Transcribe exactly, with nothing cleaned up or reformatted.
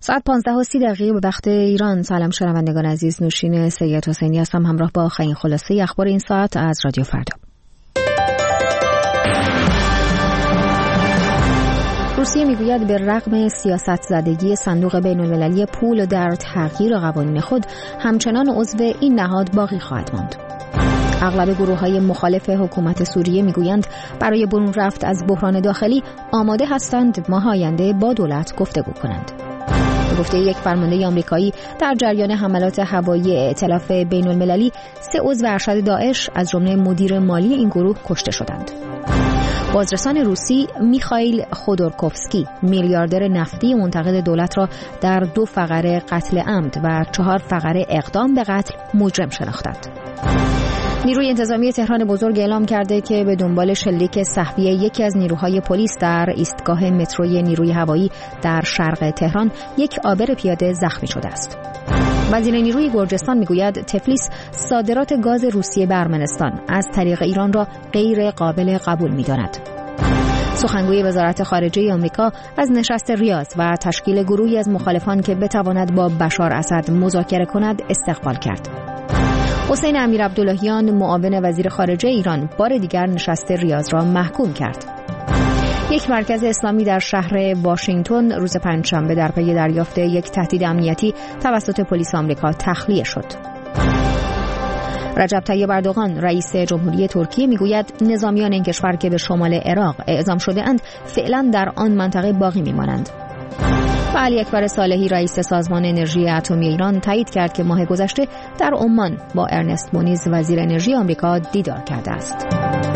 ساعت پانزده و سی دقیقه به وقت ایران. سلام شنوندگان عزیز، نوشین سید حسینی هستم همراه با آخرین خلاصه اخبار این ساعت از رادیو فردا. روسیه میگوید به رغم سیاست زدگی صندوق بین المللی پول در تغییر قوانین خود، همچنان عضو این نهاد باقی خواهد ماند. اغلب گروه‌های مخالف حکومت سوریه میگویند برای برون رفت از بحران داخلی آماده هستند ماه آینده با دولت گفتگو کنند. به گفته یک فرمانده آمریکایی، در جریان حملات هوایی ائتلاف بین المللی سه عضو ارشد داعش از جمله مدیر مالی این گروه کشته شدند. بازرسان روسی میخائیل خودورکوفسکی میلیاردر نفتی منتقد دولت را در دو فقره قتل عمد و چهار فقره اقدام به قتل مجرم شناختند. نیروی انتظامی تهران بزرگ اعلام کرده که به دنبال شلیک سه‌وی یکی از نیروهای پلیس در ایستگاه متروی نیروی هوایی در شرق تهران یک عابر پیاده زخمی شده است. وزیر نیروی گرجستان میگوید تفلیس صادرات گاز روسیه به ارمنستان از طریق ایران را غیر قابل قبول می‌داند. سخنگوی وزارت خارجه آمریکا از نشست ریاض و تشکیل گروهی از مخالفان که بتواند با بشار اسد مذاکره کند استقبال کرد. حسین امیرعبداللهیان معاون وزیر خارجه ایران بار دیگر نشست ریاض را محکوم کرد. یک مرکز اسلامی در شهر واشنگتن روز پنجشنبه در پی دریافت یک تهدید امنیتی توسط پلیس آمریکا تخلیه شد. رجب طیب اردوغان رئیس جمهوری ترکیه میگوید نظامیان این کشور که به شمال عراق اعزام شده اند فعلا در آن منطقه باقی میمانند. و علی اکبر صالحی رئیس سازمان انرژی اتمی ایران تایید کرد که ماه گذشته در عمان با ارنست مونیز وزیر انرژی آمریکا دیدار کرده است.